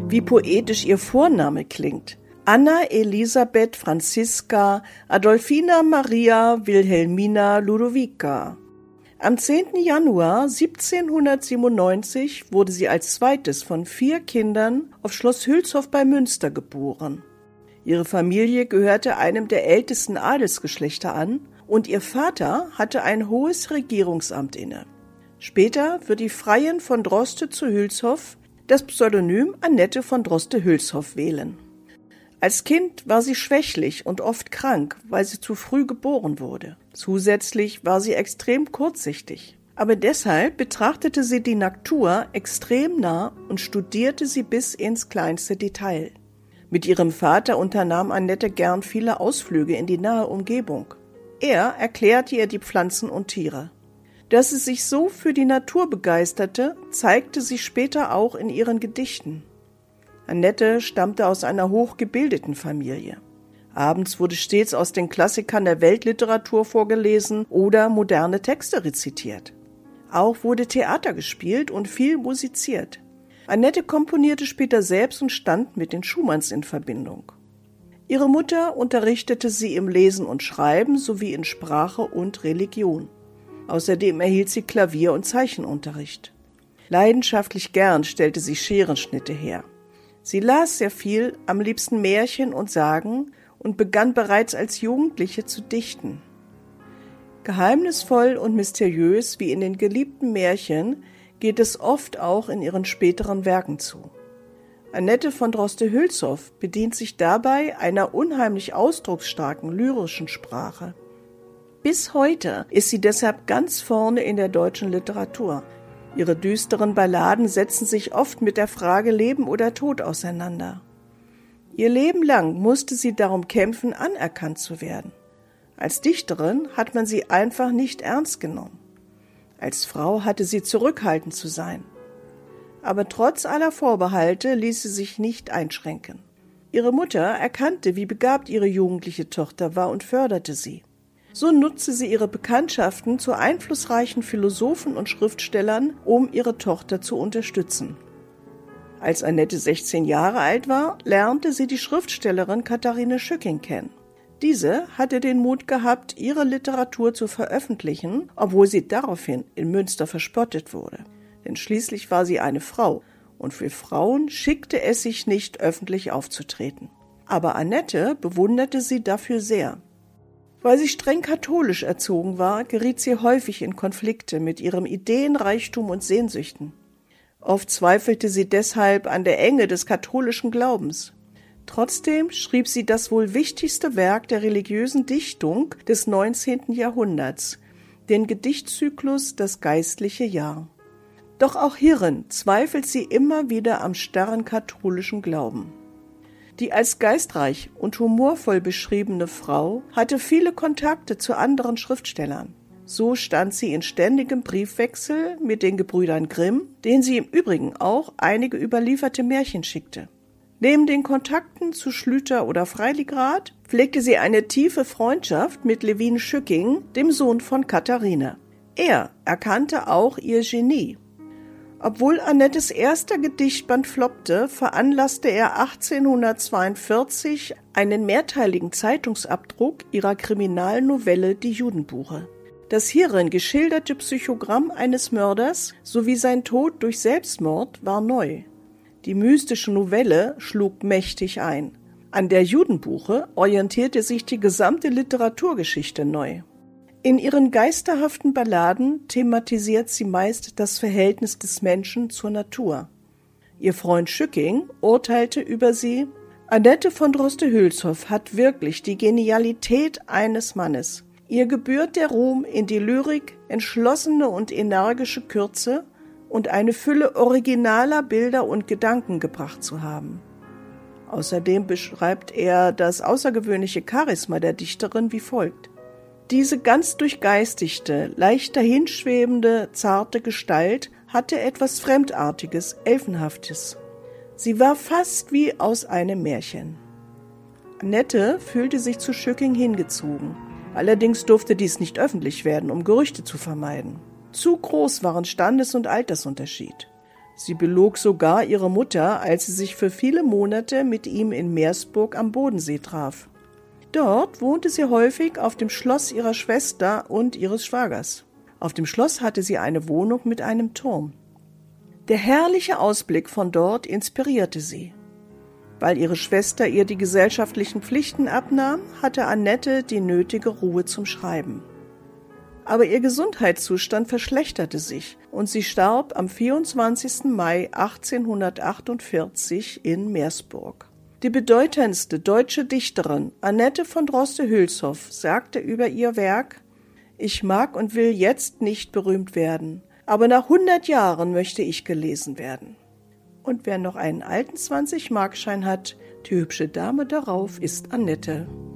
Wie poetisch ihr Vorname klingt. Anna Elisabeth Franziska Adolfina Maria Wilhelmina Ludovica. Am 10. Januar 1797 wurde sie als zweites von 4 Kindern auf Schloss Hülshoff bei Münster geboren. Ihre Familie gehörte einem der ältesten Adelsgeschlechter an und ihr Vater hatte ein hohes Regierungsamt inne. Später wird die Freiin von Droste zu Hülshoff das Pseudonym Annette von Droste-Hülshoff wählen. Als Kind war sie schwächlich und oft krank, weil sie zu früh geboren wurde. Zusätzlich war sie extrem kurzsichtig. Aber deshalb betrachtete sie die Natur extrem nah und studierte sie bis ins kleinste Detail. Mit ihrem Vater unternahm Annette gern viele Ausflüge in die nahe Umgebung. Er erklärte ihr die Pflanzen und Tiere. Dass sie sich so für die Natur begeisterte, zeigte sich später auch in ihren Gedichten. Annette stammte aus einer hochgebildeten Familie. Abends wurde stets aus den Klassikern der Weltliteratur vorgelesen oder moderne Texte rezitiert. Auch wurde Theater gespielt und viel musiziert. Annette komponierte später selbst und stand mit den Schumanns in Verbindung. Ihre Mutter unterrichtete sie im Lesen und Schreiben sowie in Sprache und Religion. Außerdem erhielt sie Klavier- und Zeichenunterricht. Leidenschaftlich gern stellte sie Scherenschnitte her. Sie las sehr viel, am liebsten Märchen und Sagen und begann bereits als Jugendliche zu dichten. Geheimnisvoll und mysteriös wie in den geliebten Märchen geht es oft auch in ihren späteren Werken zu. Annette von Droste-Hülshoff bedient sich dabei einer unheimlich ausdrucksstarken lyrischen Sprache. Bis heute ist sie deshalb ganz vorne in der deutschen Literatur. Ihre düsteren Balladen setzen sich oft mit der Frage Leben oder Tod auseinander. Ihr Leben lang musste sie darum kämpfen, anerkannt zu werden. Als Dichterin hat man sie einfach nicht ernst genommen. Als Frau hatte sie zurückhaltend zu sein. Aber trotz aller Vorbehalte ließ sie sich nicht einschränken. Ihre Mutter erkannte, wie begabt ihre jugendliche Tochter war und förderte sie. So nutzte sie ihre Bekanntschaften zu einflussreichen Philosophen und Schriftstellern, um ihre Tochter zu unterstützen. Als Annette 16 Jahre alt war, lernte sie die Schriftstellerin Katharine Schücking kennen. Diese hatte den Mut gehabt, ihre Literatur zu veröffentlichen, obwohl sie daraufhin in Münster verspottet wurde. Denn schließlich war sie eine Frau und für Frauen schickte es sich nicht, öffentlich aufzutreten. Aber Annette bewunderte sie dafür sehr. Weil sie streng katholisch erzogen war, geriet sie häufig in Konflikte mit ihrem Ideenreichtum und Sehnsüchten. Oft zweifelte sie deshalb an der Enge des katholischen Glaubens. Trotzdem schrieb sie das wohl wichtigste Werk der religiösen Dichtung des 19. Jahrhunderts, den Gedichtzyklus Das geistliche Jahr. Doch auch hierin zweifelt sie immer wieder am starren katholischen Glauben. Die als geistreich und humorvoll beschriebene Frau hatte viele Kontakte zu anderen Schriftstellern. So stand sie in ständigem Briefwechsel mit den Gebrüdern Grimm, denen sie im Übrigen auch einige überlieferte Märchen schickte. Neben den Kontakten zu Schlüter oder Freiligrath pflegte sie eine tiefe Freundschaft mit Levin Schücking, dem Sohn von Katharine. Er erkannte auch ihr Genie. Obwohl Annettes erster Gedichtband floppte, veranlasste er 1842 einen mehrteiligen Zeitungsabdruck ihrer Kriminalnovelle Die Judenbuche. Das hierin geschilderte Psychogramm eines Mörders sowie sein Tod durch Selbstmord war neu. Die mystische Novelle schlug mächtig ein. An der Judenbuche orientierte sich die gesamte Literaturgeschichte neu. In ihren geisterhaften Balladen thematisiert sie meist das Verhältnis des Menschen zur Natur. Ihr Freund Schücking urteilte über sie: Annette von Droste-Hülshoff hat wirklich die Genialität eines Mannes. Ihr gebührt der Ruhm, in die Lyrik entschlossene und energische Kürze und eine Fülle originaler Bilder und Gedanken gebracht zu haben. Außerdem beschreibt er das außergewöhnliche Charisma der Dichterin wie folgt: Diese ganz durchgeistigte, leicht dahinschwebende, zarte Gestalt hatte etwas Fremdartiges, Elfenhaftes. Sie war fast wie aus einem Märchen. Annette fühlte sich zu Schücking hingezogen. Allerdings durfte dies nicht öffentlich werden, um Gerüchte zu vermeiden. Zu groß waren Standes- und Altersunterschied. Sie belog sogar ihre Mutter, als sie sich für viele Monate mit ihm in Meersburg am Bodensee traf. Dort wohnte sie häufig auf dem Schloss ihrer Schwester und ihres Schwagers. Auf dem Schloss hatte sie eine Wohnung mit einem Turm. Der herrliche Ausblick von dort inspirierte sie. Weil ihre Schwester ihr die gesellschaftlichen Pflichten abnahm, hatte Annette die nötige Ruhe zum Schreiben. Aber ihr Gesundheitszustand verschlechterte sich und sie starb am 24. Mai 1848 in Meersburg. Die bedeutendste deutsche Dichterin Annette von Droste-Hülshoff sagte über ihr Werk: »Ich mag und will jetzt nicht berühmt werden, aber nach 100 Jahren möchte ich gelesen werden.« Und wer noch einen alten 20-Markschein hat, die hübsche Dame darauf ist Annette.